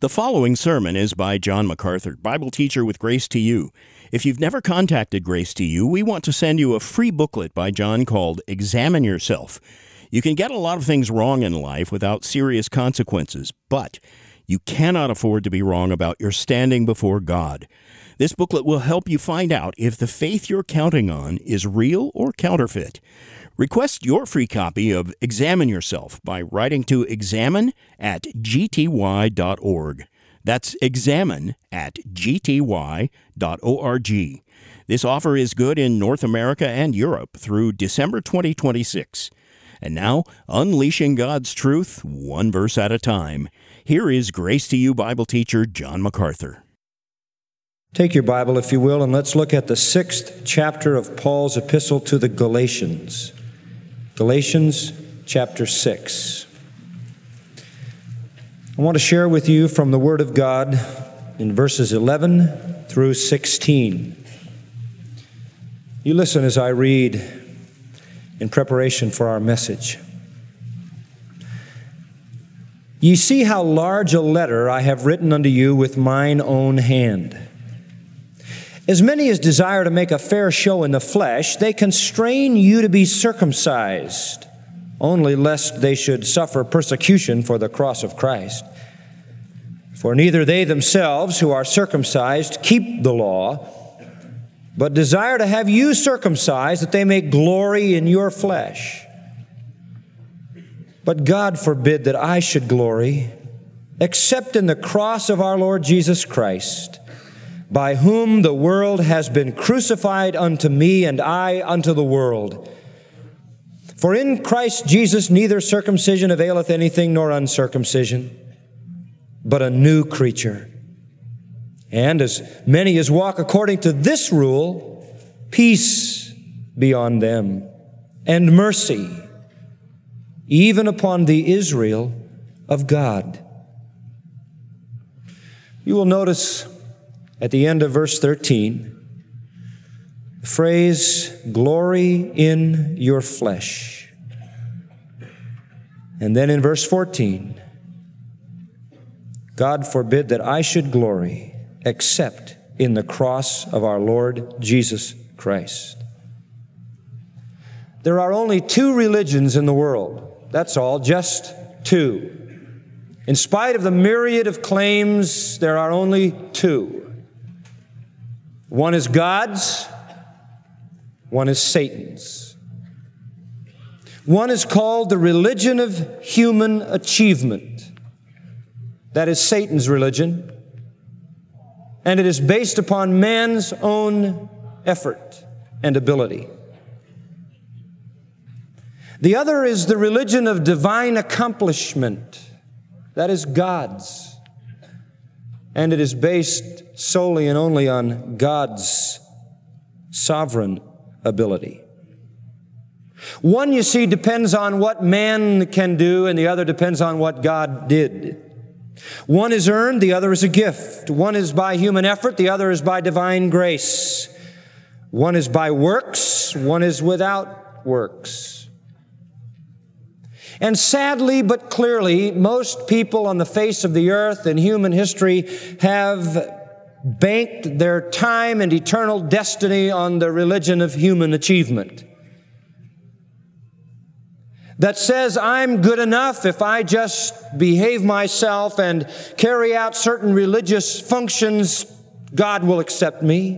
The following sermon is by John MacArthur, Bible teacher with Grace to You. If you've never contacted Grace to You, we want to send you a free booklet by John called Examine Yourself. You can get a lot of things wrong in life without serious consequences, but you cannot afford to be wrong about your standing before God. This booklet will help you find out if the faith you're counting on is real or counterfeit. Request your free copy of Examine Yourself by writing to examine@gty.org. That's examine@gty.org. This offer is good in North America and Europe through December 2026. And now, unleashing God's truth, one verse at a time. Here is Grace to You Bible teacher John MacArthur. Take your Bible, if you will, and let's look at the 6th chapter of Paul's epistle to the Galatians. Galatians chapter 6. I want to share with you from the Word of God in verses 11 through 16. You listen as I read in preparation for our message. Ye see how large a letter I have written unto you with mine own hand. As many as desire to make a fair show in the flesh, they constrain you to be circumcised, only lest they should suffer persecution for the cross of Christ. For neither they themselves who are circumcised keep the law, but desire to have you circumcised, that they may glory in your flesh. But God forbid that I should glory, except in the cross of our Lord Jesus Christ, by whom the world has been crucified unto me, and I unto the world. For in Christ Jesus neither circumcision availeth anything, nor uncircumcision, but a new creature. And as many as walk according to this rule, peace be on them, and mercy, even upon the Israel of God. You will notice at the end of verse 13, the phrase, glory in your flesh. And then in verse 14, God forbid that I should glory except in the cross of our Lord Jesus Christ. There are only two religions in the world. That's all, just two. In spite of the myriad of claims, there are only two. One is God's, one is Satan's. One is called the religion of human achievement. That is Satan's religion, and it is based upon man's own effort and ability. The other is the religion of divine accomplishment. That is God's, and it is based solely and only on God's sovereign ability. One, you see, depends on what man can do, and the other depends on what God did. One is earned, the other is a gift. One is by human effort, the other is by divine grace. One is by works, one is without works. And sadly but clearly, most people on the face of the earth in human history have banked their time and eternal destiny on the religion of human achievement. That says, I'm good enough if I just behave myself and carry out certain religious functions, God will accept me.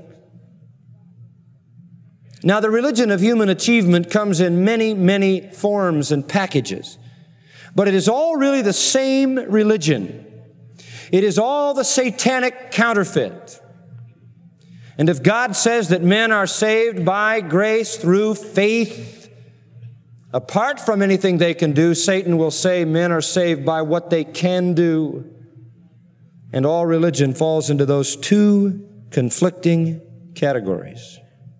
Now, the religion of human achievement comes in many, many forms and packages, but it is all really the same religion. It is all the satanic counterfeit. And if God says that men are saved by grace through faith, apart from anything they can do, Satan will say men are saved by what they can do. And all religion falls into those two conflicting categories.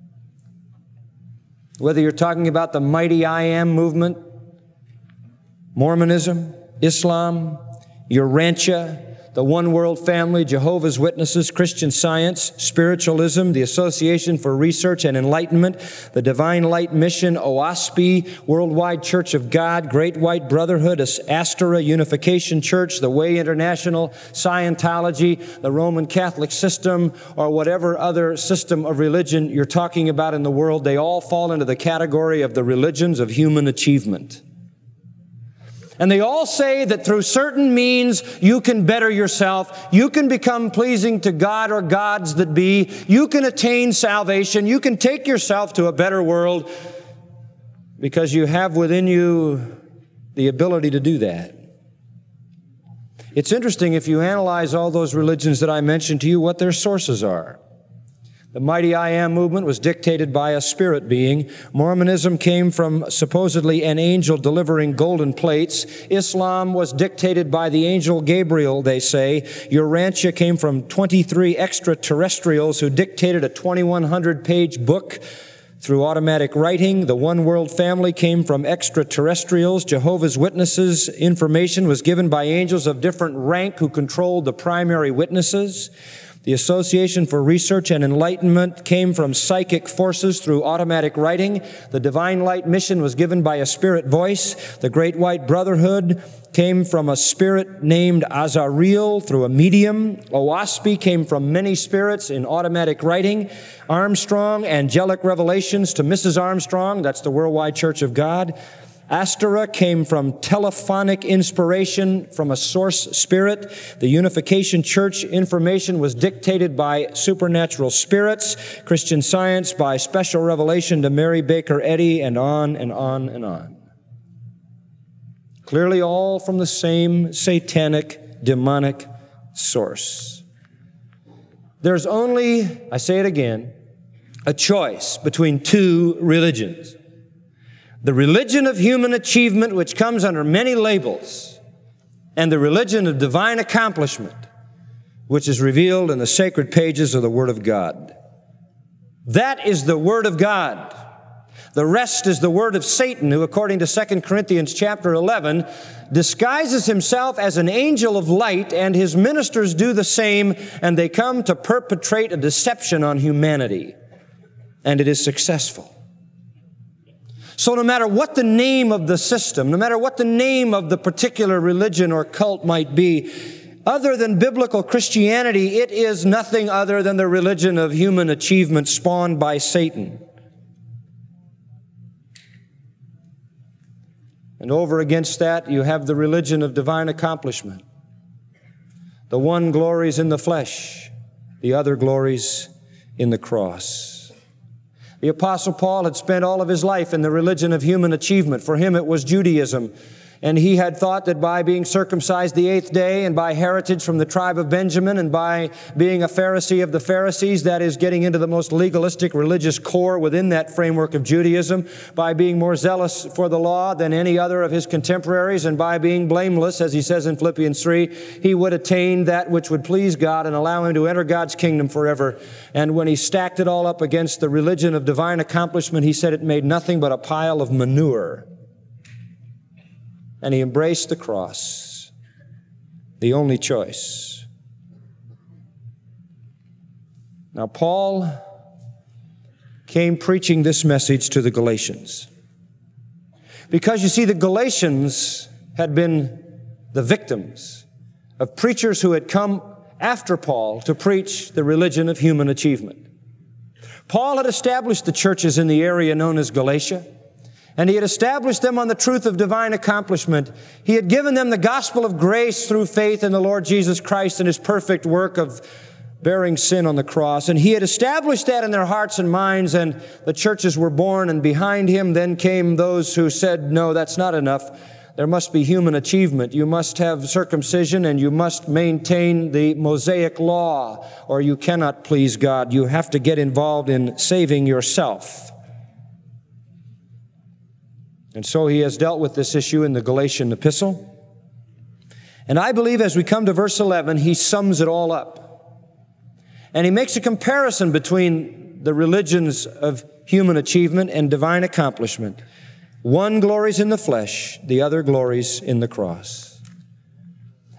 Whether you're talking about the mighty I Am movement, Mormonism, Islam, Urantia, the One World Family, Jehovah's Witnesses, Christian Science, Spiritualism, the Association for Research and Enlightenment, the Divine Light Mission, OASPE, Worldwide Church of God, Great White Brotherhood, Astora Unification Church, the Way International, Scientology, the Roman Catholic system, or whatever other system of religion you're talking about in the world, they all fall into the category of the religions of human achievement. And they all say that through certain means you can better yourself, you can become pleasing to God or gods that be, you can attain salvation, you can take yourself to a better world because you have within you the ability to do that. It's interesting if you analyze all those religions that I mentioned to you, what their sources are. The Mighty I Am movement was dictated by a spirit being. Mormonism came from supposedly an angel delivering golden plates. Islam was dictated by the angel Gabriel, they say. Urantia came from 23 extraterrestrials who dictated a 2,100-page book through automatic writing. The One World Family came from extraterrestrials. Jehovah's Witnesses information was given by angels of different rank who controlled the primary witnesses. The Association for Research and Enlightenment came from psychic forces through automatic writing. The Divine Light Mission was given by a spirit voice. The Great White Brotherhood came from a spirit named Azariel through a medium. OASPE came from many spirits in automatic writing. Armstrong, angelic revelations to Mrs. Armstrong, that's the Worldwide Church of God. Astora came from telephonic inspiration from a source spirit. The Unification Church information was dictated by supernatural spirits. Christian Science by special revelation to Mary Baker Eddy, and on and on and on. Clearly all from the same satanic, demonic source. There's only, I say it again, a choice between two religions. The religion of human achievement, which comes under many labels, and the religion of divine accomplishment, which is revealed in the sacred pages of the Word of God. That is the Word of God. The rest is the word of Satan, who, according to 2 Corinthians chapter 11, disguises himself as an angel of light, and his ministers do the same, and they come to perpetrate a deception on humanity. And it is successful. So no matter what the name of the system, no matter what the name of the particular religion or cult might be, other than biblical Christianity, it is nothing other than the religion of human achievement spawned by Satan. And over against that, you have the religion of divine accomplishment. The one glories in the flesh, the other glories in the cross. The Apostle Paul had spent all of his life in the religion of human achievement. For him, it was Judaism. And he had thought that by being circumcised the 8th day and by heritage from the tribe of Benjamin and by being a Pharisee of the Pharisees, that is getting into the most legalistic religious core within that framework of Judaism, by being more zealous for the law than any other of his contemporaries, and by being blameless, as he says in Philippians 3, he would attain that which would please God and allow him to enter God's kingdom forever. And when he stacked it all up against the religion of divine accomplishment, he said it made nothing but a pile of manure. And he embraced the cross, the only choice. Now, Paul came preaching this message to the Galatians. Because you see, the Galatians had been the victims of preachers who had come after Paul to preach the religion of human achievement. Paul had established the churches in the area known as Galatia. And he had established them on the truth of divine accomplishment. He had given them the gospel of grace through faith in the Lord Jesus Christ and His perfect work of bearing sin on the cross. And he had established that in their hearts and minds, and the churches were born, and behind him then came those who said, no, that's not enough. There must be human achievement. You must have circumcision, and you must maintain the Mosaic law, or you cannot please God. You have to get involved in saving yourself. And so he has dealt with this issue in the Galatian epistle. And I believe as we come to verse 11, he sums it all up. And he makes a comparison between the religions of human achievement and divine accomplishment. One glories in the flesh, the other glories in the cross.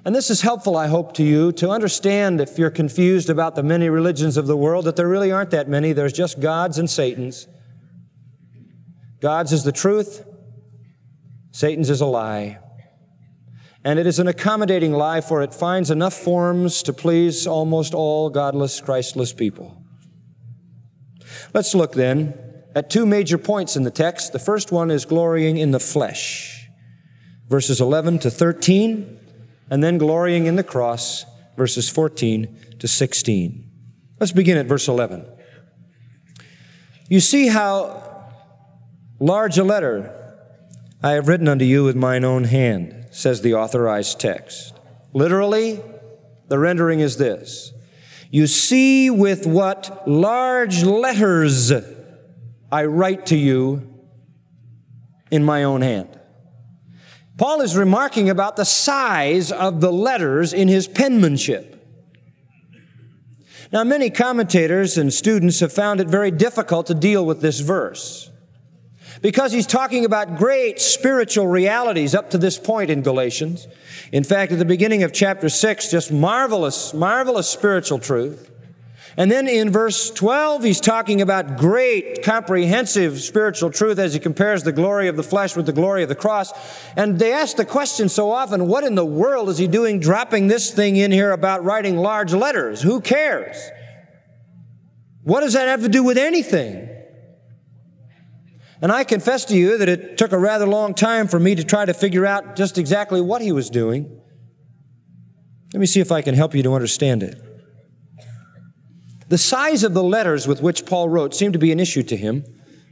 And this is helpful, I hope, to you to understand, if you're confused about the many religions of the world, that there really aren't that many. There's just God's and Satan's. God's is the truth. Satan's is a lie. And it is an accommodating lie, for it finds enough forms to please almost all godless, Christless people. Let's look then at two major points in the text. The first one is glorying in the flesh, verses 11 to 13. And then glorying in the cross, verses 14 to 16. Let's begin at verse 11. You see how large a letter I have written unto you with mine own hand, says the authorized text. Literally, the rendering is this: you see with what large letters I write to you in my own hand. Paul is remarking about the size of the letters in his penmanship. Now, many commentators and students have found it very difficult to deal with this verse because he's talking about great spiritual realities up to this point in Galatians. In fact, at the beginning of chapter 6, just marvelous, marvelous spiritual truth. And then in verse 12, he's talking about great, comprehensive spiritual truth as he compares the glory of the flesh with the glory of the cross. And they ask the question so often, what in the world is he doing dropping this thing in here about writing large letters? Who cares? What does that have to do with anything? And I confess to you that it took a rather long time for me to try to figure out just exactly what he was doing. Let me see if I can help you to understand it. The size of the letters with which Paul wrote seemed to be an issue to him.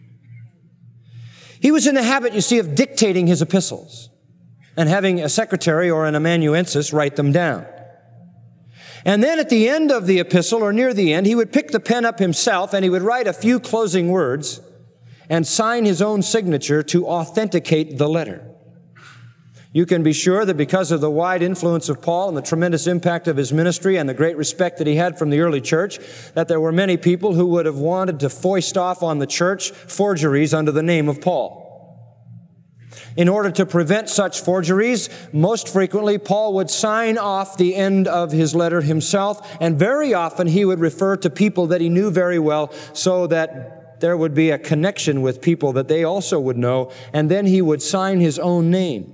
He was in the habit, you see, of dictating his epistles and having a secretary or an amanuensis write them down. And then at the end of the epistle, or near the end, he would pick the pen up himself and he would write a few closing words and sign his own signature to authenticate the letter. You can be sure that because of the wide influence of Paul and the tremendous impact of his ministry and the great respect that he had from the early church, that there were many people who would have wanted to foist off on the church forgeries under the name of Paul. In order to prevent such forgeries, most frequently Paul would sign off the end of his letter himself, and very often he would refer to people that he knew very well so that there would be a connection with people that they also would know, and then he would sign his own name.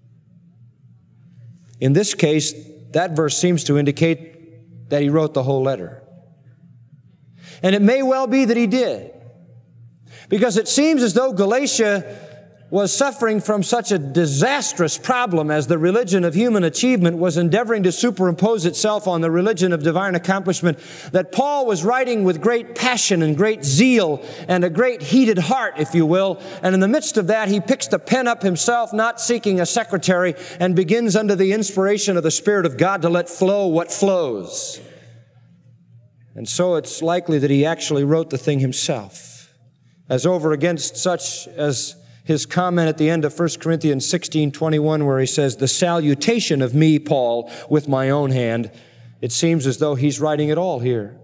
In this case, that verse seems to indicate that he wrote the whole letter. And it may well be that he did, because it seems as though Galatia was suffering from such a disastrous problem as the religion of human achievement was endeavoring to superimpose itself on the religion of divine accomplishment, that Paul was writing with great passion and great zeal and a great heated heart, if you will. And in the midst of that, he picks the pen up himself, not seeking a secretary, and begins under the inspiration of the Spirit of God to let flow what flows. And so it's likely that he actually wrote the thing himself, as over against such as his comment at the end of 1 Corinthians 16:21, where he says, the salutation of me, Paul, with my own hand. It seems as though he's writing it all here.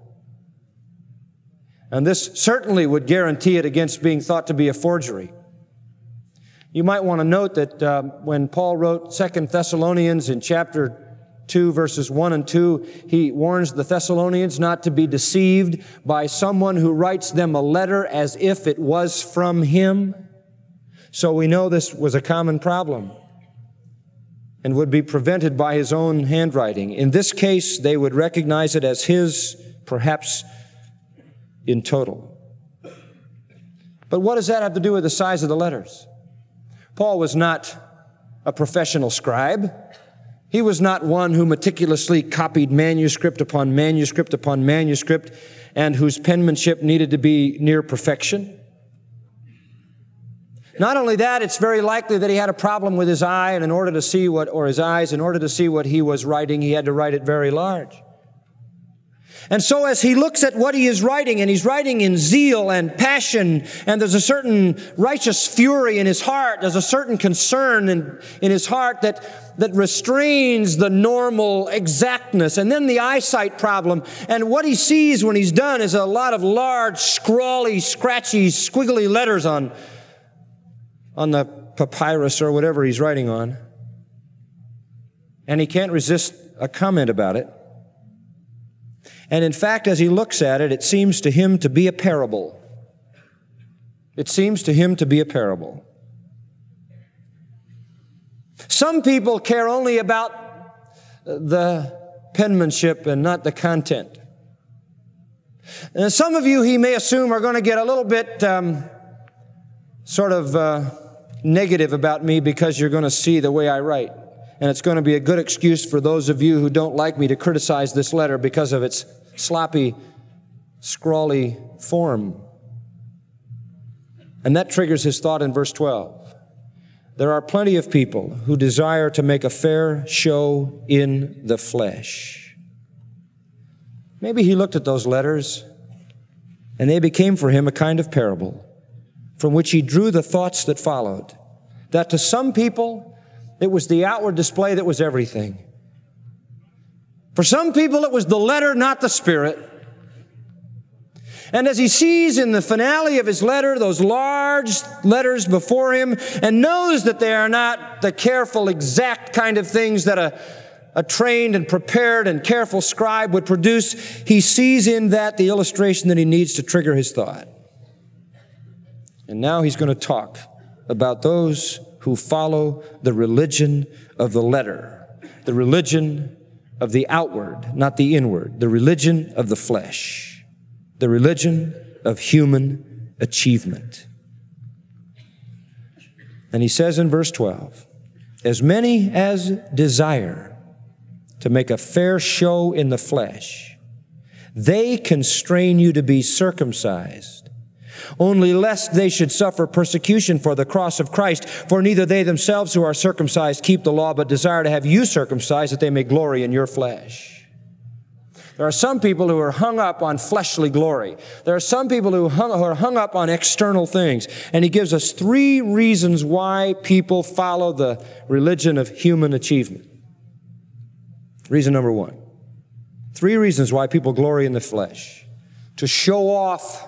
And this certainly would guarantee it against being thought to be a forgery. You might want to note that when Paul wrote 2 Thessalonians in chapter 2, verses 1 and 2, he warns the Thessalonians not to be deceived by someone who writes them a letter as if it was from him. So we know this was a common problem and would be prevented by his own handwriting. In this case, they would recognize it as his, perhaps in total. But what does that have to do with the size of the letters? Paul was not a professional scribe. He was not one who meticulously copied manuscript upon manuscript upon manuscript and whose penmanship needed to be near perfection. Not only that, it's very likely that he had a problem with his eye, and in order to see what he was writing, he had to write it very large. And so as he looks at what he is writing, and he's writing in zeal and passion, and there's a certain righteous fury in his heart, there's a certain concern in his heart that restrains the normal exactness, and then the eyesight problem. And what he sees when he's done is a lot of large, scrawly, scratchy, squiggly letters on the papyrus or whatever he's writing on. And he can't resist a comment about it. And in fact, as he looks at it, it seems to him to be a parable. It seems to him to be a parable. Some people care only about the penmanship and not the content. And some of you, he may assume, are going to get a little bit negative about me because you're going to see the way I write. And it's going to be a good excuse for those of you who don't like me to criticize this letter because of its sloppy, scrawly form. And that triggers his thought in verse 12. There are plenty of people who desire to make a fair show in the flesh. Maybe he looked at those letters and they became for him a kind of parable from which he drew the thoughts that followed. That to some people, it was the outward display that was everything. For some people, it was the letter, not the spirit. And as he sees in the finale of his letter, those large letters before him, and knows that they are not the careful, exact kind of things that a trained and prepared and careful scribe would produce, he sees in that the illustration that he needs to trigger his thought. And now he's going to talk about those who follow the religion of the letter, the religion of the outward, not the inward, the religion of the flesh. The religion of human achievement. And he says in verse 12, as many as desire to make a fair show in the flesh, they constrain you to be circumcised, only lest they should suffer persecution for the cross of Christ. For neither they themselves who are circumcised keep the law, but desire to have you circumcised, that they may glory in your flesh. There are some people who are hung up on fleshly glory. There are some people who are hung up on external things. And he gives us 3 reasons why people follow the religion of human achievement. Reason number 1. 3 reasons why people glory in the flesh. To show off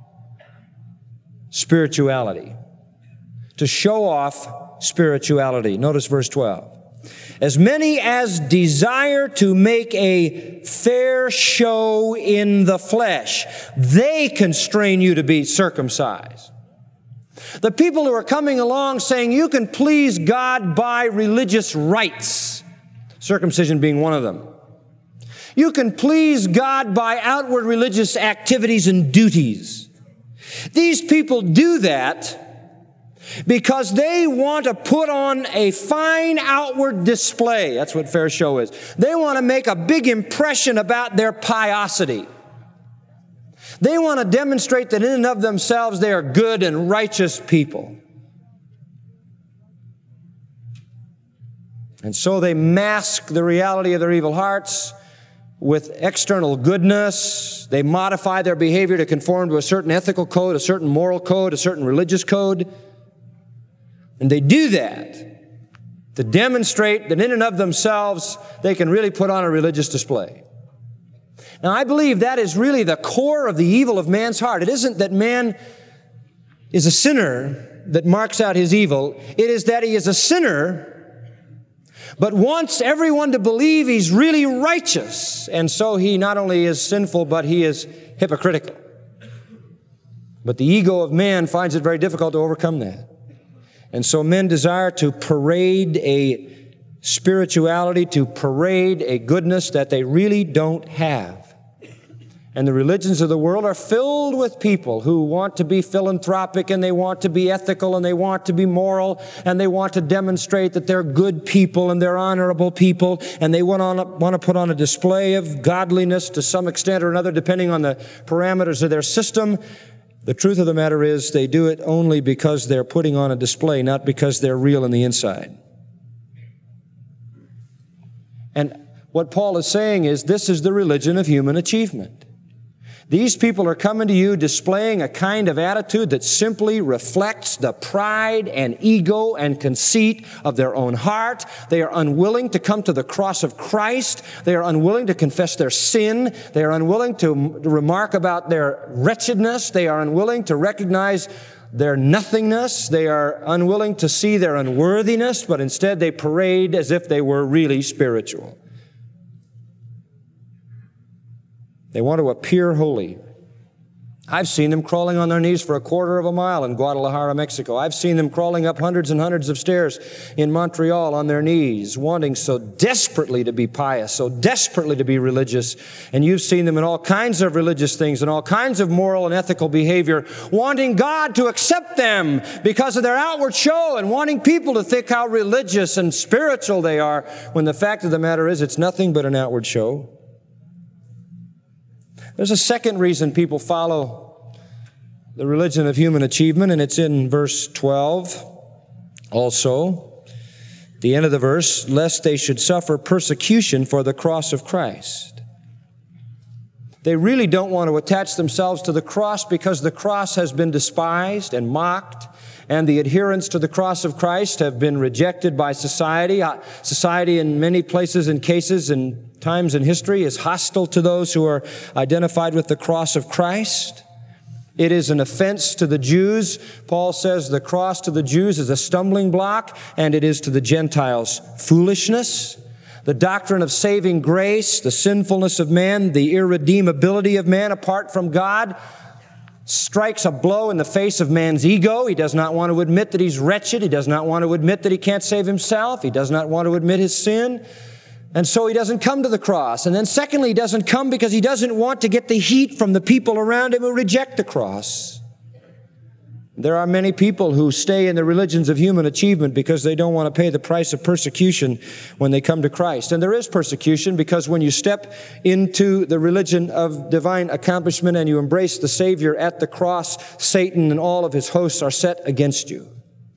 spirituality. To show off spirituality. Notice verse 12. As many as desire to make a fair show in the flesh, they constrain you to be circumcised. The people who are coming along saying you can please God by religious rites, circumcision being one of them. You can please God by outward religious activities and duties. These people do that because they want to put on a fine outward display. That's what fair show is. They want to make a big impression about their piosity. They want to demonstrate that in and of themselves they are good and righteous people. And so they mask the reality of their evil hearts with external goodness. They modify their behavior to conform to a certain ethical code, a certain moral code, a certain religious code. And they do that to demonstrate that in and of themselves they can really put on a religious display. Now, I believe that is really the core of the evil of man's heart. It isn't that man is a sinner that marks out his evil. It is that he is a sinner, but wants everyone to believe he's really righteous. And so he not only is sinful, but he is hypocritical. But the ego of man finds it very difficult to overcome that. And so men desire to parade a spirituality, to parade a goodness that they really don't have. And the religions of the world are filled with people who want to be philanthropic, and they want to be ethical, and they want to be moral, and they want to demonstrate that they're good people and they're honorable people, and they want to put on a display of godliness to some extent or another, depending on the parameters of their system. The truth of the matter is they do it only because they're putting on a display, not because they're real on the inside. And what Paul is saying is this is the religion of human achievement. These people are coming to you displaying a kind of attitude that simply reflects the pride and ego and conceit of their own heart. They are unwilling to come to the cross of Christ. They are unwilling to confess their sin. They are unwilling to remark about their wretchedness. They are unwilling to recognize their nothingness. They are unwilling to see their unworthiness, but instead they parade as if they were really spiritual. They want to appear holy. I've seen them crawling on their knees for a quarter of a mile in Guadalajara, Mexico. I've seen them crawling up hundreds and hundreds of stairs in Montreal on their knees, wanting so desperately to be pious, so desperately to be religious. And you've seen them in all kinds of religious things and all kinds of moral and ethical behavior, wanting God to accept them because of their outward show and wanting people to think how religious and spiritual they are, when the fact of the matter is it's nothing but an outward show. There's a second reason people follow the religion of human achievement, and it's in verse 12 also. The end of the verse, lest they should suffer persecution for the cross of Christ. They really don't want to attach themselves to the cross because the cross has been despised and mocked, and the adherents to the cross of Christ have been rejected by society. Society in many places and cases and times in history is hostile to those who are identified with the cross of Christ. It is an offense to the Jews. Paul says the cross to the Jews is a stumbling block, and it is to the Gentiles foolishness. The doctrine of saving grace, the sinfulness of man, the irredeemability of man apart from God, strikes a blow in the face of man's ego. He does not want to admit that he's wretched. He does not want to admit that he can't save himself. He does not want to admit his sin. And so he doesn't come to the cross. And then secondly, he doesn't come because he doesn't want to get the heat from the people around him who reject the cross. There are many people who stay in the religions of human achievement because they don't want to pay the price of persecution when they come to Christ. And there is persecution because when you step into the religion of divine accomplishment and you embrace the Savior at the cross, Satan and all of his hosts are set against you.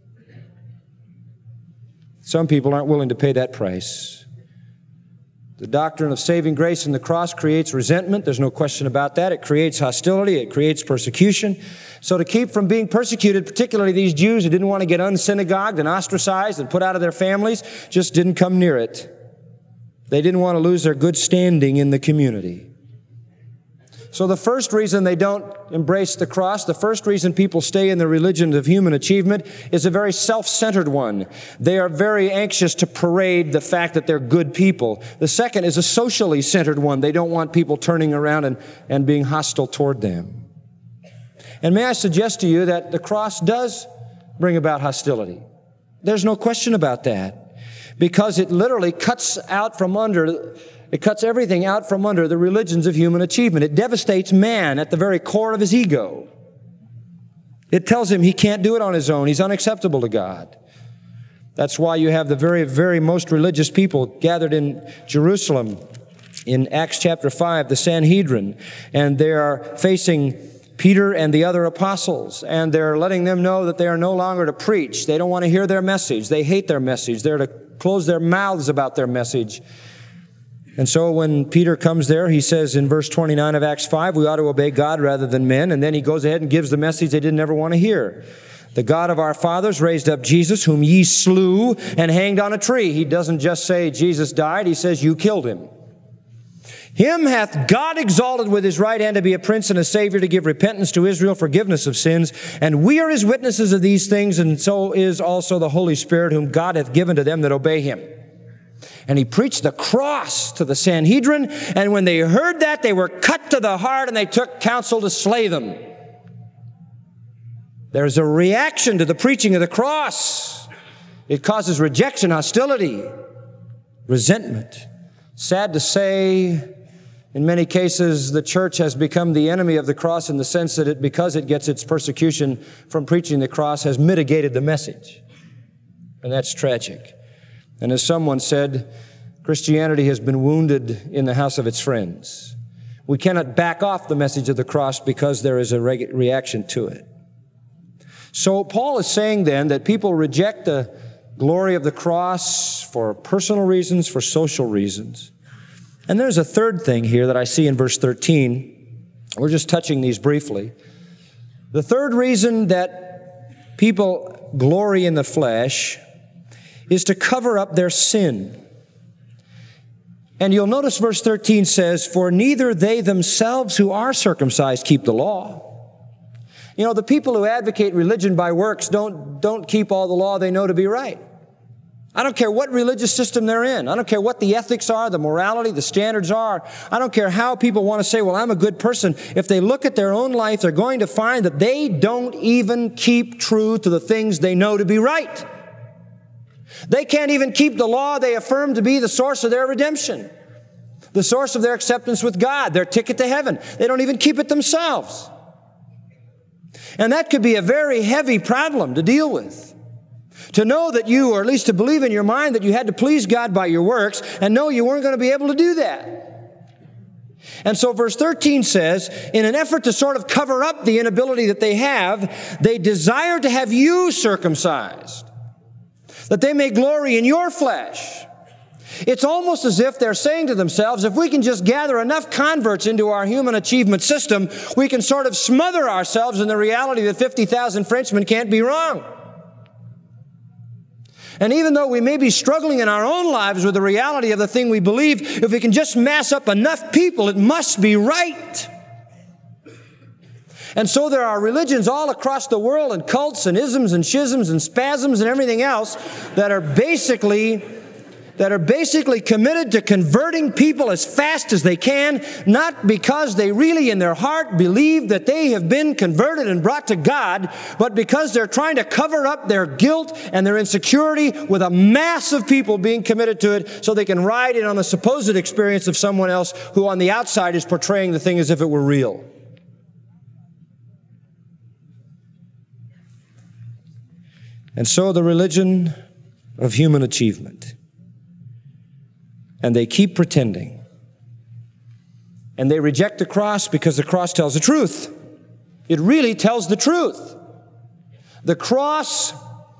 Some people aren't willing to pay that price. The doctrine of saving grace in the cross creates resentment. There's no question about that. It creates hostility. It creates persecution. So to keep from being persecuted, particularly these Jews who didn't want to get unsynagogued and ostracized and put out of their families, just didn't come near it. They didn't want to lose their good standing in the community. So the first reason they don't embrace the cross, the first reason people stay in the religion of human achievement is a very self-centered one. They are very anxious to parade the fact that they're good people. The second is a socially centered one. They don't want people turning around and being hostile toward them. And may I suggest to you that the cross does bring about hostility. There's no question about that, because it literally cuts everything out from under the religions of human achievement. It devastates man at the very core of his ego. It tells him he can't do it on his own. He's unacceptable to God. That's why you have the very, very most religious people gathered in Jerusalem in Acts chapter 5, the Sanhedrin, and they are facing Peter and the other apostles, and they're letting them know that they are no longer to preach. They don't want to hear their message. They hate their message. They're to close their mouths about their message. And so when Peter comes there, he says in verse 29 of Acts 5, we ought to obey God rather than men. And then he goes ahead and gives the message they didn't ever want to hear. The God of our fathers raised up Jesus, whom ye slew and hanged on a tree. He doesn't just say Jesus died. He says you killed him. Him hath God exalted with his right hand to be a prince and a savior, to give repentance to Israel, forgiveness of sins. And we are his witnesses of these things, and so is also the Holy Spirit, whom God hath given to them that obey him. And he preached the cross to the Sanhedrin, and when they heard that, they were cut to the heart, and they took counsel to slay them. There's a reaction to the preaching of the cross. It causes rejection, hostility, resentment. Sad to say, in many cases, the church has become the enemy of the cross in the sense that because it gets its persecution from preaching the cross, has mitigated the message. And that's tragic. And as someone said, Christianity has been wounded in the house of its friends. We cannot back off the message of the cross because there is a reaction to it. So Paul is saying then that people reject the glory of the cross for personal reasons, for social reasons. And there's a third thing here that I see in verse 13. We're just touching these briefly. The third reason that people glory in the flesh is to cover up their sin. And you'll notice verse 13 says, for neither they themselves who are circumcised keep the law. You know, the people who advocate religion by works don't keep all the law they know to be right. I don't care what religious system they're in. I don't care what the ethics are, the morality, the standards are. I don't care how people want to say, well, I'm a good person. If they look at their own life, they're going to find that they don't even keep true to the things they know to be right. They can't even keep the law they affirm to be the source of their redemption, the source of their acceptance with God, their ticket to heaven. They don't even keep it themselves. And that could be a very heavy problem to deal with. To know that you, or at least to believe in your mind that you had to please God by your works, and know you weren't going to be able to do that. And so verse 13 says, in an effort to sort of cover up the inability that they have, they desire to have you circumcised, that they may glory in your flesh. It's almost as if they're saying to themselves, if we can just gather enough converts into our human achievement system, we can sort of smother ourselves in the reality that 50,000 Frenchmen can't be wrong. And even though we may be struggling in our own lives with the reality of the thing we believe, if we can just mass up enough people, it must be right. And so there are religions all across the world, and cults and isms and schisms and spasms and everything else that are basically committed to converting people as fast as they can, not because they really in their heart believe that they have been converted and brought to God, but because they're trying to cover up their guilt and their insecurity with a mass of people being committed to it so they can ride in on the supposed experience of someone else who on the outside is portraying the thing as if it were real. And so the religion of human achievement. And they keep pretending. And they reject the cross because the cross tells the truth. It really tells the truth. The cross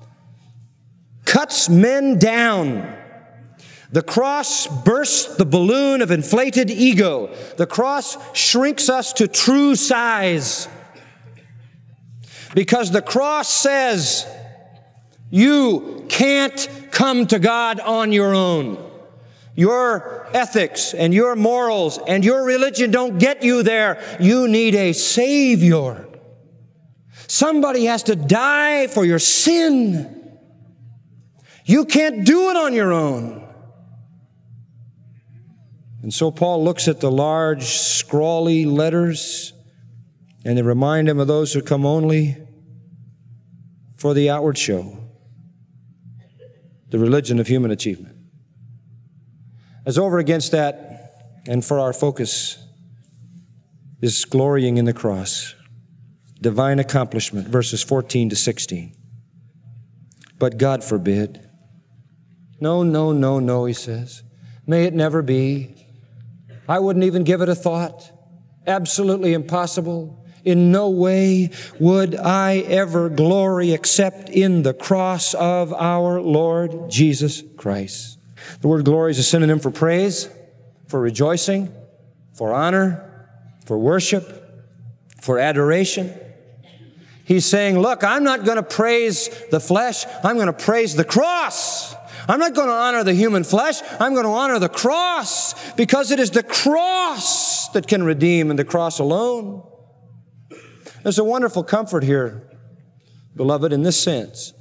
cuts men down. The cross bursts the balloon of inflated ego. The cross shrinks us to true size. Because the cross says, you can't come to God on your own. Your ethics and your morals and your religion don't get you there. You need a Savior. Somebody has to die for your sin. You can't do it on your own. And so Paul looks at the large, scrawly letters, and they remind him of those who come only for the outward show, the religion of human achievement. As over against that, and for our focus, is glorying in the cross, divine accomplishment, verses 14 to 16. But God forbid. No, no, no, no, he says. May it never be. I wouldn't even give it a thought. Absolutely impossible. In no way would I ever glory except in the cross of our Lord Jesus Christ. The word glory is a synonym for praise, for rejoicing, for honor, for worship, for adoration. He's saying, look, I'm not going to praise the flesh. I'm going to praise the cross. I'm not going to honor the human flesh. I'm going to honor the cross because it is the cross that can redeem and the cross alone. There's a wonderful comfort here, beloved, in this sense.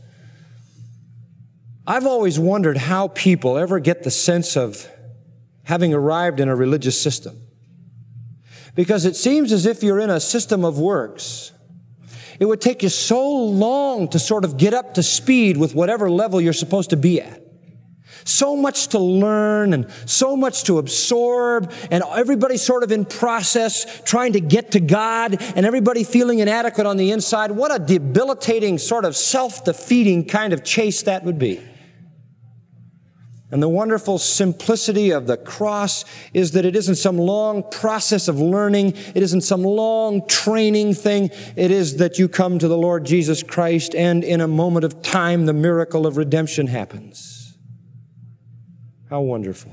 I've always wondered how people ever get the sense of having arrived in a religious system. Because it seems as if you're in a system of works. It would take you so long to sort of get up to speed with whatever level you're supposed to be at. So much to learn and so much to absorb, and everybody sort of in process trying to get to God, and everybody feeling inadequate on the inside. What a debilitating, sort of self-defeating kind of chase that would be. And the wonderful simplicity of the cross is that it isn't some long process of learning. It isn't some long training thing. It is that you come to the Lord Jesus Christ, and in a moment of time, the miracle of redemption happens. How wonderful.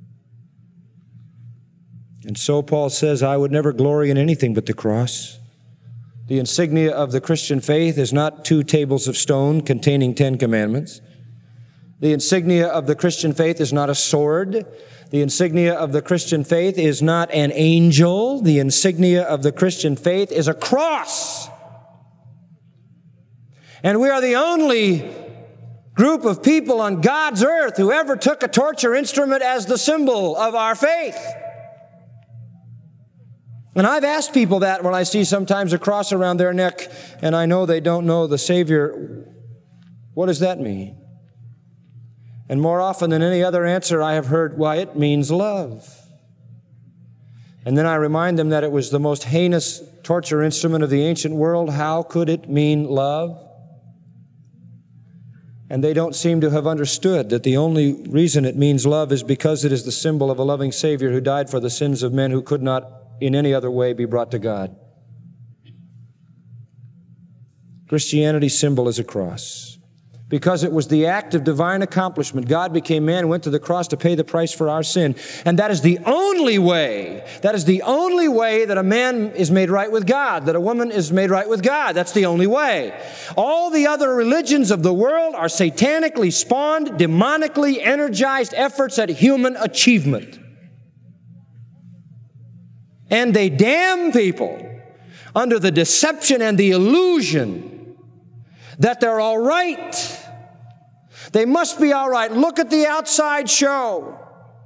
And so Paul says, I would never glory in anything but the cross. The insignia of the Christian faith is not 2 tables of stone containing 10 commandments. The insignia of the Christian faith is not a sword. The insignia of the Christian faith is not an angel. The insignia of the Christian faith is a cross. And we are the only group of people on God's earth who ever took a torture instrument as the symbol of our faith. And I've asked people that when I see sometimes a cross around their neck and I know they don't know the Savior, what does that mean? And more often than any other answer I have heard, why, it means love. And then I remind them that it was the most heinous torture instrument of the ancient world. How could it mean love? And they don't seem to have understood that the only reason it means love is because it is the symbol of a loving Savior who died for the sins of men who could not in any other way be brought to God. Christianity's symbol is a cross. Because it was the act of divine accomplishment. God became man and went to the cross to pay the price for our sin. And that is the only way that a man is made right with God, that a woman is made right with God. That's the only way. All the other religions of the world are satanically spawned, demonically energized efforts at human achievement. And they damn people under the deception and the illusion that they're all right. They must be all right. Look at the outside show.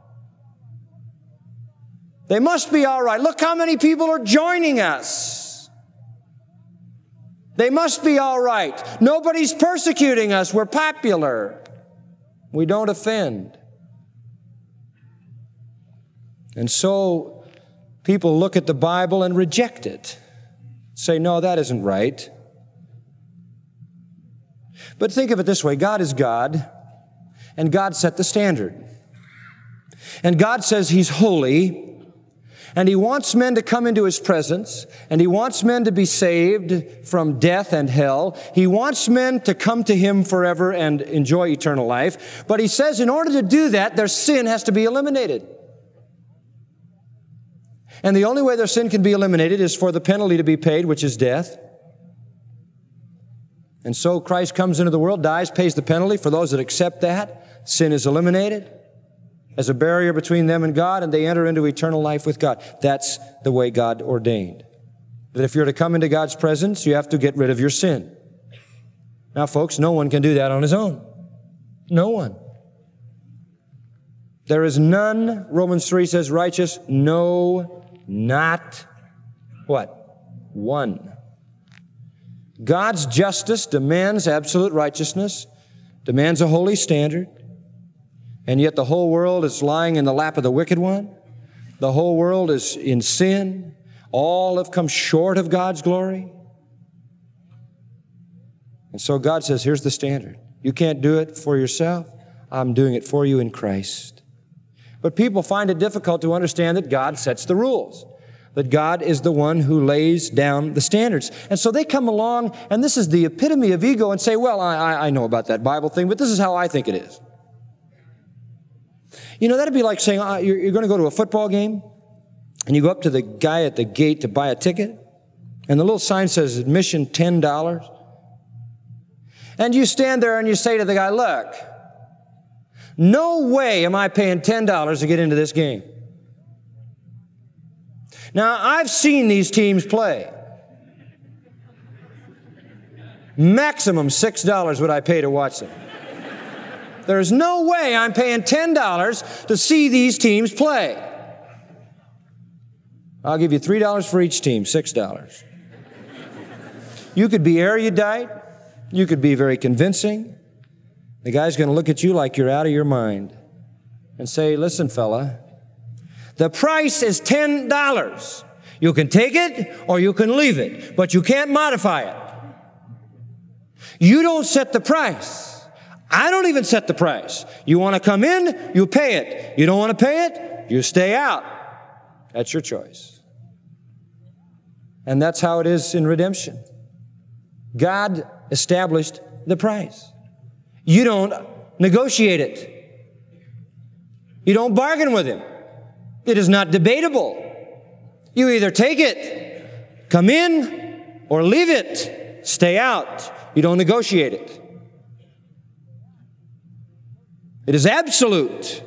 They must be all right. Look how many people are joining us. They must be all right. Nobody's persecuting us. We're popular. We don't offend. And so people look at the Bible and reject it. Say, no, that isn't right. But think of it this way. God is God, and God set the standard. And God says He's holy, and He wants men to come into His presence, and He wants men to be saved from death and hell. He wants men to come to Him forever and enjoy eternal life. But He says in order to do that, their sin has to be eliminated. And the only way their sin can be eliminated is for the penalty to be paid, which is death. And so Christ comes into the world, dies, pays the penalty. For those that accept that, sin is eliminated as a barrier between them and God, and they enter into eternal life with God. That's the way God ordained. That if you're to come into God's presence, you have to get rid of your sin. Now, folks, no one can do that on his own. No one. There is none, Romans 3 says, righteous, no, not what? One. God's justice demands absolute righteousness, demands a holy standard, and yet the whole world is lying in the lap of the wicked one. The whole world is in sin. All have come short of God's glory. And so God says, here's the standard. You can't do it for yourself. I'm doing it for you in Christ. But people find it difficult to understand that God sets the rules, that God is the one who lays down the standards. And so they come along, and this is the epitome of ego, and say, well, I know about that Bible thing, but this is how I think it is. You know, that'd be like saying you're going to go to a football game, and you go up to the guy at the gate to buy a ticket, and the little sign says admission $10. And you stand there and you say to the guy, look, no way am I paying $10 to get into this game. Now, I've seen these teams play. Maximum $6 would I pay to watch them. There's no way I'm paying $10 to see these teams play. I'll give you $3 for each team, $6. You could be erudite. You could be very convincing. The guy's going to look at you like you're out of your mind and say, listen, fella, the price is $10. You can take it or you can leave it, but you can't modify it. You don't set the price. I don't even set the price. You want to come in, you pay it. You don't want to pay it, you stay out. That's your choice. And that's how it is in redemption. God established the price. You don't negotiate it. You don't bargain with Him. It is not debatable. You either take it, come in, or leave it, stay out. You don't negotiate it. It is absolute.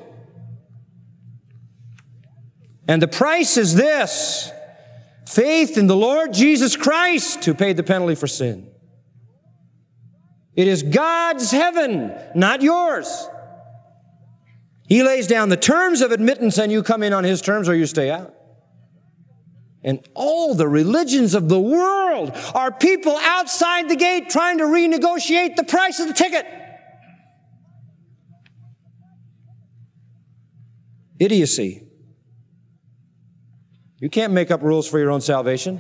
And the price is this: faith in the Lord Jesus Christ, who paid the penalty for sin. It is God's heaven, not yours. He lays down the terms of admittance, and you come in on His terms or you stay out. And all the religions of the world are people outside the gate trying to renegotiate the price of the ticket. Idiocy. You can't make up rules for your own salvation.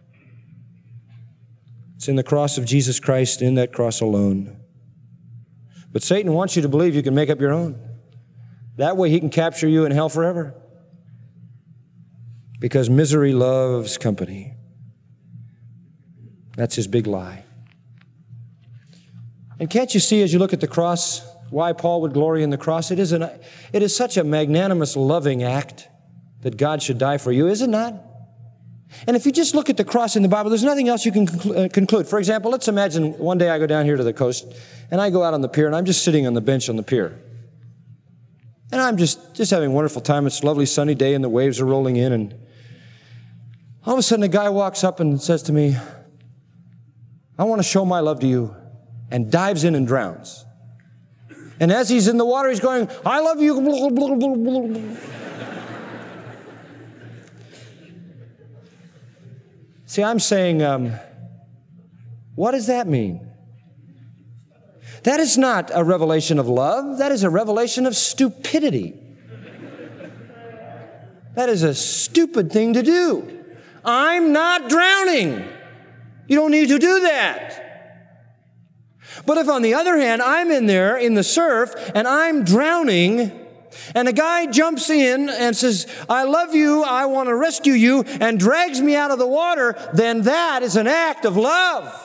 It's in the cross of Jesus Christ, in that cross alone. But Satan wants you to believe you can make up your own. That way he can capture you in hell forever. Because misery loves company. That's his big lie. And can't you see as you look at the cross why Paul would glory in the cross? It is such a magnanimous, loving act that God should die for you, is it not? And if you just look at the cross in the Bible, there's nothing else you can conclude. For example, let's imagine one day I go down here to the coast and I go out on the pier and I'm just sitting on the bench on the pier. And I'm just having a wonderful time. It's a lovely sunny day and the waves are rolling in, and all of a sudden a guy walks up and says to me, "I want to show my love to you," and dives in and drowns. And as he's in the water, he's going, "I love you." See, I'm saying, what does that mean? That is not a revelation of love. That is a revelation of stupidity. That is a stupid thing to do. I'm not drowning. You don't need to do that. But if, on the other hand, I'm in there in the surf and I'm drowning, and a guy jumps in and says, "I love you, I want to rescue you," and drags me out of the water, then that is an act of love.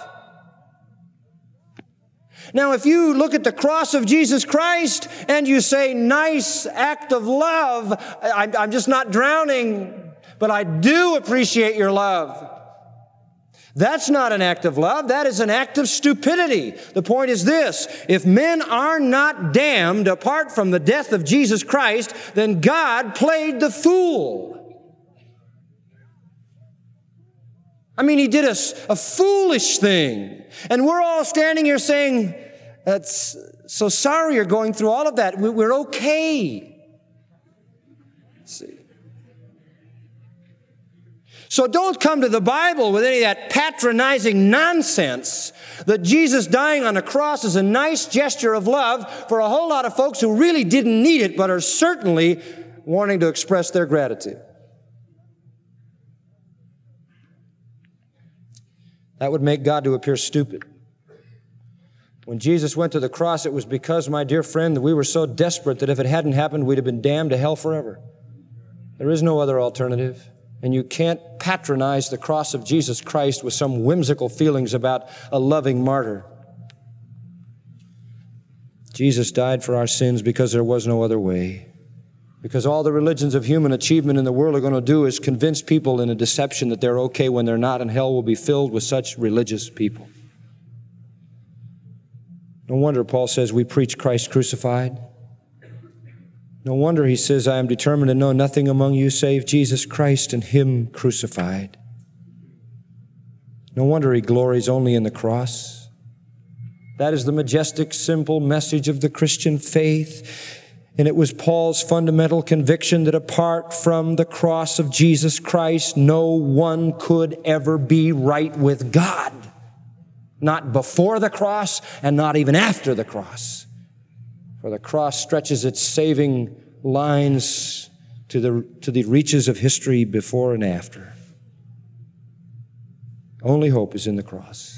Now, if you look at the cross of Jesus Christ and you say, "Nice act of love, I'm just not drowning, but I do appreciate your love," that's not an act of love. That is an act of stupidity. The point is this: if men are not damned apart from the death of Jesus Christ, then God played the fool. I mean, He did a foolish thing. And we're all standing here saying, "That's so sorry you're going through all of that. We're okay." See. So don't come to the Bible with any of that patronizing nonsense that Jesus dying on a cross is a nice gesture of love for a whole lot of folks who really didn't need it but are certainly wanting to express their gratitude. That would make God to appear stupid. When Jesus went to the cross, it was because, my dear friend, that we were so desperate that if it hadn't happened, we'd have been damned to hell forever. There is no other alternative. And you can't patronize the cross of Jesus Christ with some whimsical feelings about a loving martyr. Jesus died for our sins because there was no other way. Because all the religions of human achievement in the world are going to do is convince people in a deception that they're okay when they're not, and hell will be filled with such religious people. No wonder Paul says we preach Christ crucified. No wonder he says, "I am determined to know nothing among you save Jesus Christ and Him crucified." No wonder he glories only in the cross. That is the majestic, simple message of the Christian faith. And it was Paul's fundamental conviction that apart from the cross of Jesus Christ, no one could ever be right with God. Not before the cross and not even after the cross. For the cross stretches its saving lines to the reaches of history before and after. Only hope is in the cross.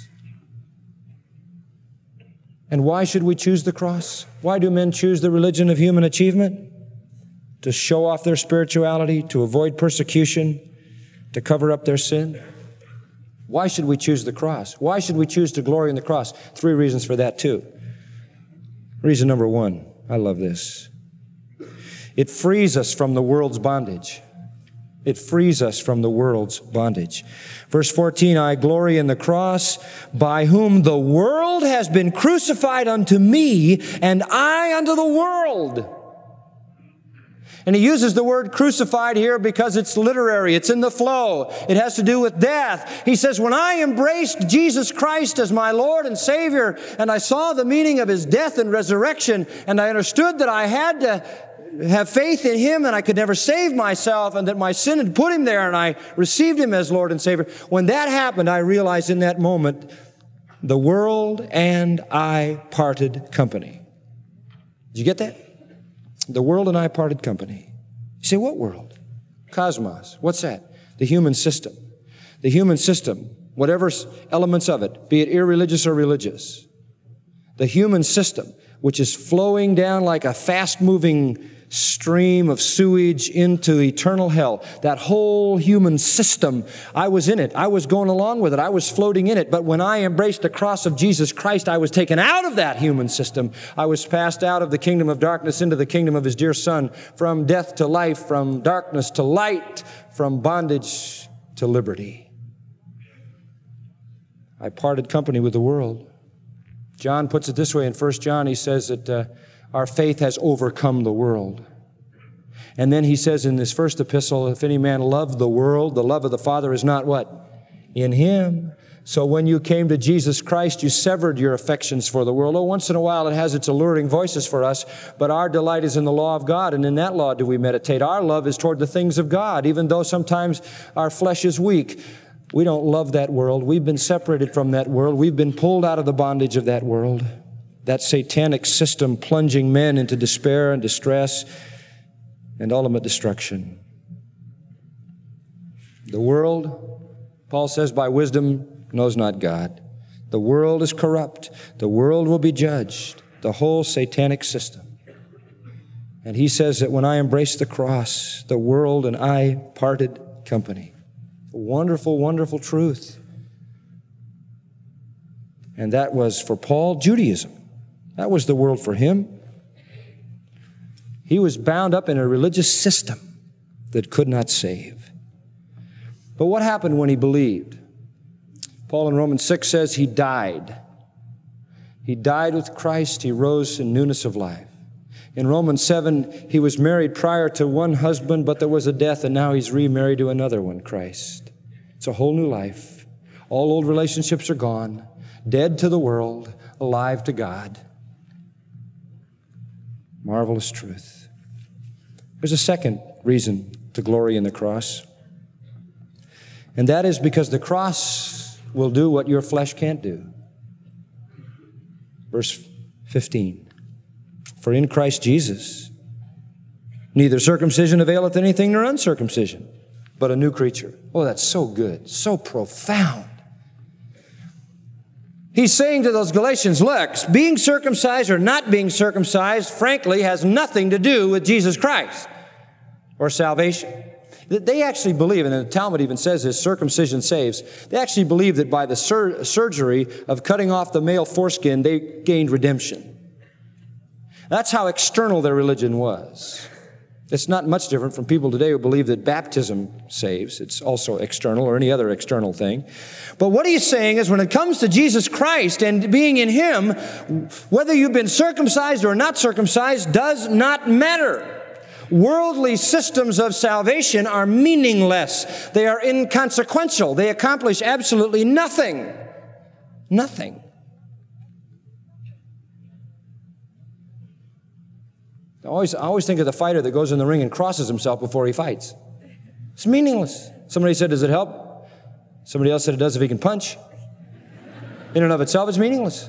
And why should we choose the cross? Why do men choose the religion of human achievement? To show off their spirituality, to avoid persecution, to cover up their sin? Why should we choose the cross? Why should we choose to glory in the cross? 3 reasons for that too. Reason number 1, I love this. It frees us from the world's bondage. It frees us from the world's bondage. Verse 14, "I glory in the cross, by whom the world has been crucified unto me, and I unto the world." And he uses the word crucified here because it's literary. It's in the flow. It has to do with death. He says, when I embraced Jesus Christ as my Lord and Savior, and I saw the meaning of His death and resurrection, and I understood that I had to have faith in Him and I could never save myself and that my sin had put Him there and I received Him as Lord and Savior. When that happened, I realized in that moment, the world and I parted company. Did you get that? The world and I parted company. You say, what world? Cosmos. What's that? The human system. The human system, whatever elements of it, be it irreligious or religious. The human system, which is flowing down like a fast-moving stream of sewage into eternal hell. That whole human system, I was in it. I was going along with it. I was floating in it. But when I embraced the cross of Jesus Christ, I was taken out of that human system. I was passed out of the kingdom of darkness into the kingdom of His dear Son, from death to life, from darkness to light, from bondage to liberty. I parted company with the world. John puts it this way in 1 John. He says that our faith has overcome the world. And then he says in this first epistle, if any man love the world, the love of the Father is not what? In him. So when you came to Jesus Christ, you severed your affections for the world. Oh, once in a while it has its alluring voices for us, but our delight is in the law of God, and in that law do we meditate. Our love is toward the things of God, even though sometimes our flesh is weak. We don't love that world. We've been separated from that world. We've been pulled out of the bondage of that world. That satanic system plunging men into despair and distress and ultimate destruction. The world, Paul says, by wisdom knows not God. The world is corrupt. The world will be judged. The whole satanic system. And he says that when I embraced the cross, the world and I parted company. A wonderful, wonderful truth. And that was for Paul, Judaism. That was the world for him. He was bound up in a religious system that could not save. But what happened when he believed? Paul in Romans 6 says he died. He died with Christ. He rose in newness of life. In Romans 7, he was married prior to one husband, but there was a death, and now he's remarried to another one, Christ. It's a whole new life. All old relationships are gone, dead to the world, alive to God. Marvelous truth. There's a second reason to glory in the cross, and that is because the cross will do what your flesh can't do. Verse 15. For in Christ Jesus, neither circumcision availeth anything nor uncircumcision, but a new creature. Oh, that's so good, so profound. He's saying to those Galatians, look, being circumcised or not being circumcised, frankly, has nothing to do with Jesus Christ or salvation. They actually believe, and the Talmud even says this, circumcision saves. They actually believe that by the surgery of cutting off the male foreskin, they gained redemption. That's how external their religion was. It's not much different from people today who believe that baptism saves. It's also external, or any other external thing. But what he's saying is when it comes to Jesus Christ and being in Him, whether you've been circumcised or not circumcised does not matter. Worldly systems of salvation are meaningless. They are inconsequential. They accomplish absolutely nothing. Nothing. I always think of the fighter that goes in the ring and crosses himself before he fights. It's meaningless. Somebody said, does it help? Somebody else said it does if he can punch. In and of itself, it's meaningless.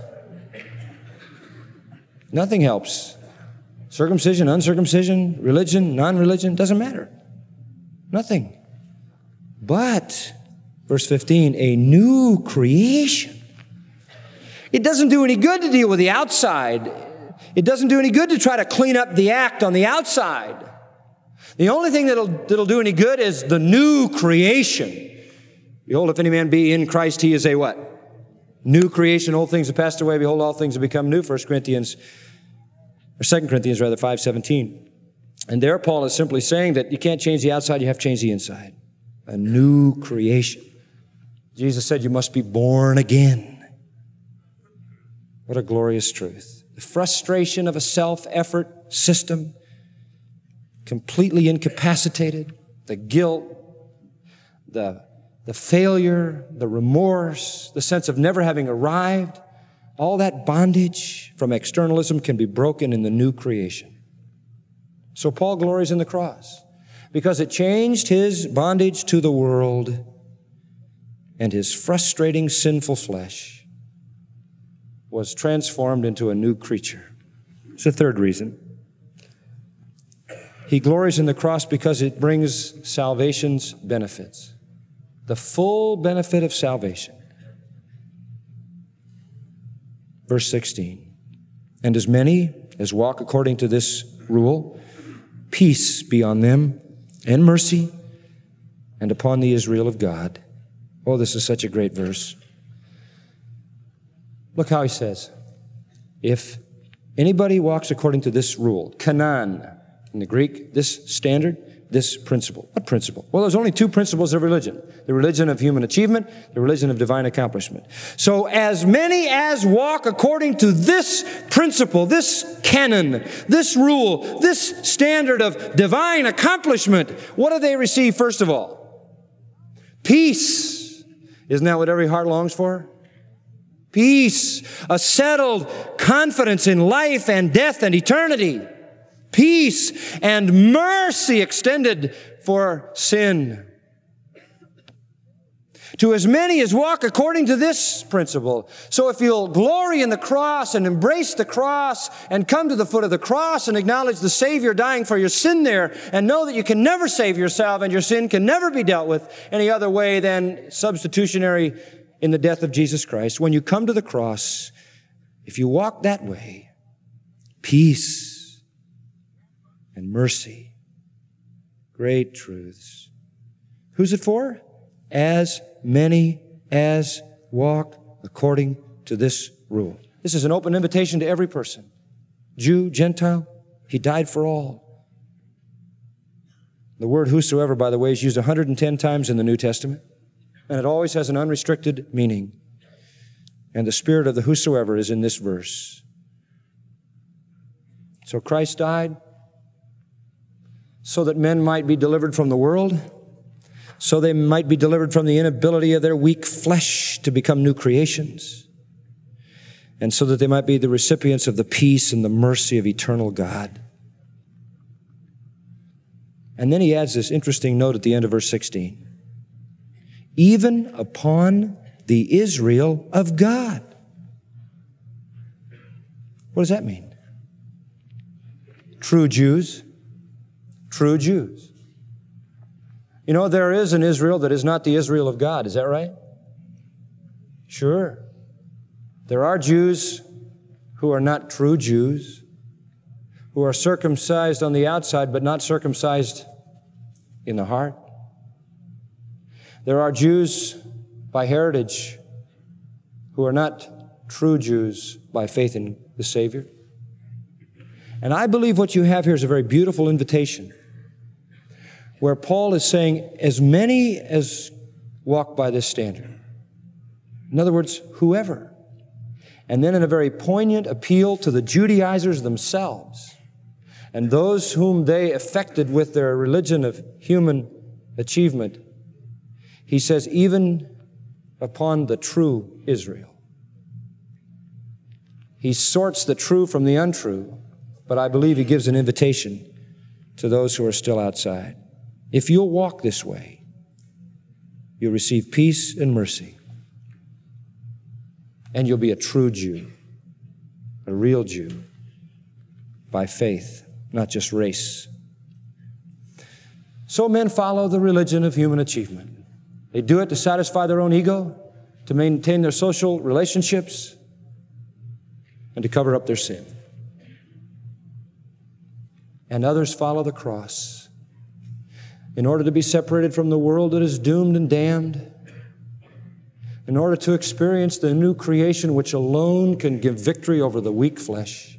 Nothing helps. Circumcision, uncircumcision, religion, non-religion, doesn't matter. Nothing. But, verse 15, a new creation. It doesn't do any good to deal with the outside. It doesn't do any good to try to clean up the act on the outside. The only thing that'll do any good is the new creation. Behold, if any man be in Christ, he is a what? New creation. Old things have passed away. Behold, all things have become new. 2 Corinthians 5:17. And there Paul is simply saying that you can't change the outside, you have to change the inside. A new creation. Jesus said you must be born again. What a glorious truth. The frustration of a self-effort system completely incapacitated, the guilt, the failure, the remorse, the sense of never having arrived, all that bondage from externalism can be broken in the new creation. So Paul glories in the cross because it changed his bondage to the world and his frustrating sinful flesh was transformed into a new creature. It's the third reason. He glories in the cross because it brings salvation's benefits, the full benefit of salvation. Verse 16, and as many as walk according to this rule, peace be on them and mercy and upon the Israel of God. Oh, this is such a great verse. Look how he says, if anybody walks according to this rule, kanan in the Greek, this standard, this principle. What principle? Well, there's only two principles of religion. The religion of human achievement, the religion of divine accomplishment. So as many as walk according to this principle, this canon, this rule, this standard of divine accomplishment, what do they receive first of all? Peace. Isn't that what every heart longs for? Peace. A settled confidence in life and death and eternity. Peace and mercy extended for sin. To as many as walk according to this principle. So if you'll glory in the cross and embrace the cross and come to the foot of the cross and acknowledge the Savior dying for your sin there and know that you can never save yourself and your sin can never be dealt with any other way than substitutionary in the death of Jesus Christ. When you come to the cross, if you walk that way, peace and mercy, great truths. Who's it for? As many as walk according to this rule. This is an open invitation to every person. Jew, Gentile, He died for all. The word whosoever, by the way, is used 110 times in the New Testament, and it always has an unrestricted meaning. And the spirit of the whosoever is in this verse. So Christ died so that men might be delivered from the world, so they might be delivered from the inability of their weak flesh to become new creations, and so that they might be the recipients of the peace and the mercy of eternal God. And then he adds this interesting note at the end of verse 16. Even upon the Israel of God. What does that mean? True Jews. True Jews. You know, there is an Israel that is not the Israel of God. Is that right? Sure. There are Jews who are not true Jews, who are circumcised on the outside but not circumcised in the heart. There are Jews by heritage who are not true Jews by faith in the Savior. And I believe what you have here is a very beautiful invitation where Paul is saying, as many as walk by this standard. In other words, whoever. And then in a very poignant appeal to the Judaizers themselves and those whom they affected with their religion of human achievement, he says, even upon the true Israel. He sorts the true from the untrue, but I believe he gives an invitation to those who are still outside. If you'll walk this way, you'll receive peace and mercy. And you'll be a true Jew, a real Jew, by faith, not just race. So men follow the religion of human achievement. They do it to satisfy their own ego, to maintain their social relationships, and to cover up their sin. And others follow the cross in order to be separated from the world that is doomed and damned, in order to experience the new creation which alone can give victory over the weak flesh,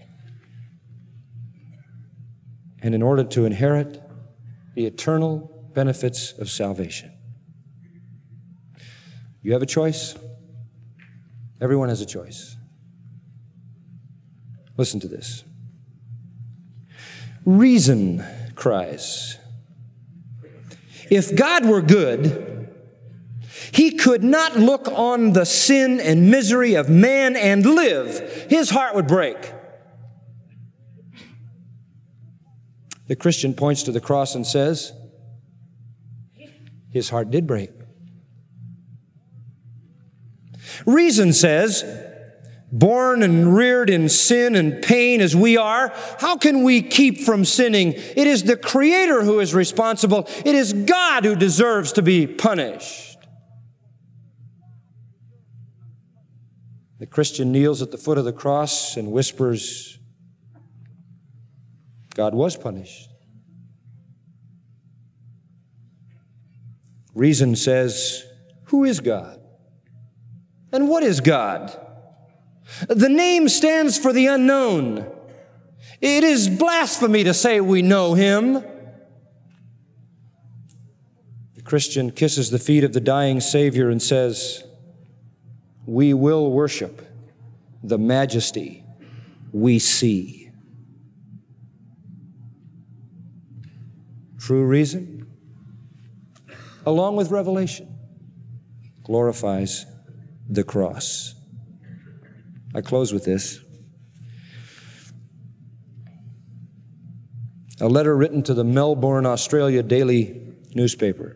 and in order to inherit the eternal benefits of salvation. You have a choice. Everyone has a choice. Listen to this. Reason cries. If God were good, He could not look on the sin and misery of man and live. His heart would break. The Christian points to the cross and says, His heart did break. Reason says, born and reared in sin and pain as we are, how can we keep from sinning? It is the Creator who is responsible. It is God who deserves to be punished. The Christian kneels at the foot of the cross and whispers, God was punished. Reason says, who is God? And what is God? The name stands for the unknown. It is blasphemy to say we know Him. The Christian kisses the feet of the dying Savior and says, we will worship the majesty we see. True reason, along with revelation, glorifies the cross. I close with this. A letter written to the Melbourne, Australia daily newspaper.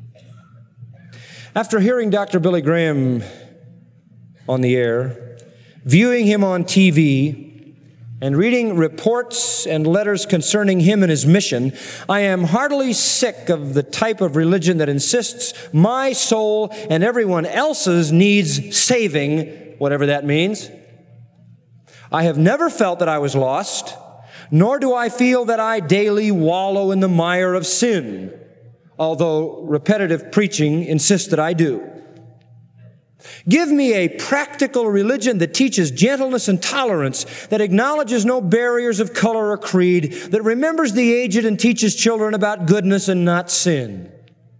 After hearing Dr. Billy Graham on the air, viewing him on TV, and reading reports and letters concerning him and his mission, I am heartily sick of the type of religion that insists my soul and everyone else's needs saving, whatever that means. I have never felt that I was lost, nor do I feel that I daily wallow in the mire of sin, although repetitive preaching insists that I do. Give me a practical religion that teaches gentleness and tolerance, that acknowledges no barriers of color or creed, that remembers the aged and teaches children about goodness and not sin.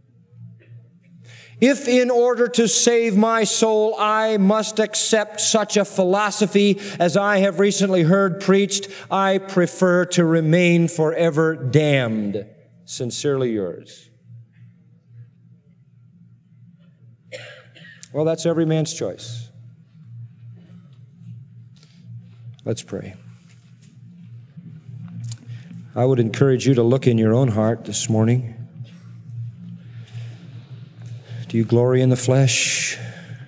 If in order to save my soul I must accept such a philosophy as I have recently heard preached, I prefer to remain forever damned. Sincerely yours. Well, that's every man's choice. Let's pray. I would encourage you to look in your own heart this morning. Do you glory in the flesh?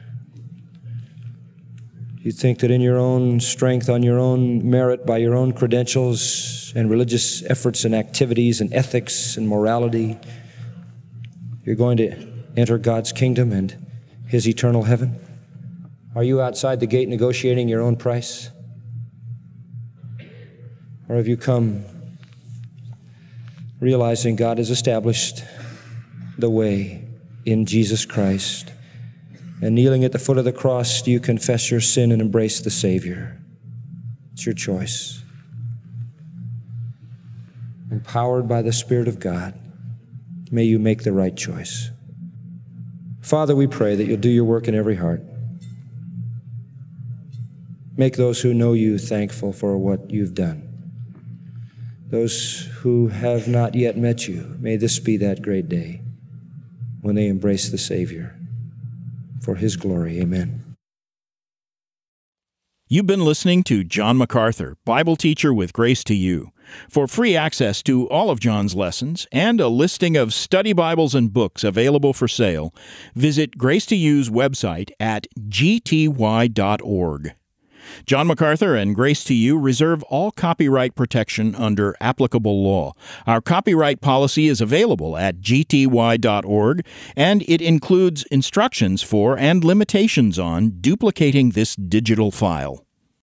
Do you think that in your own strength, on your own merit, by your own credentials and religious efforts and activities and ethics and morality, you're going to enter God's kingdom and His eternal heaven? Are you outside the gate negotiating your own price? Or have you come realizing God has established the way in Jesus Christ, and kneeling at the foot of the cross, do you confess your sin and embrace the Savior? It's your choice. Empowered by the Spirit of God, may you make the right choice. Father, we pray that you'll do your work in every heart. Make those who know you thankful for what you've done. Those who have not yet met you, may this be that great day when they embrace the Savior. For His glory, amen. You've been listening to John MacArthur, Bible teacher with Grace to You. For free access to all of John's lessons and a listing of study Bibles and books available for sale, visit Grace to You's website at gty.org. John MacArthur and Grace to You reserve all copyright protection under applicable law. Our copyright policy is available at gty.org, and it includes instructions for and limitations on duplicating this digital file.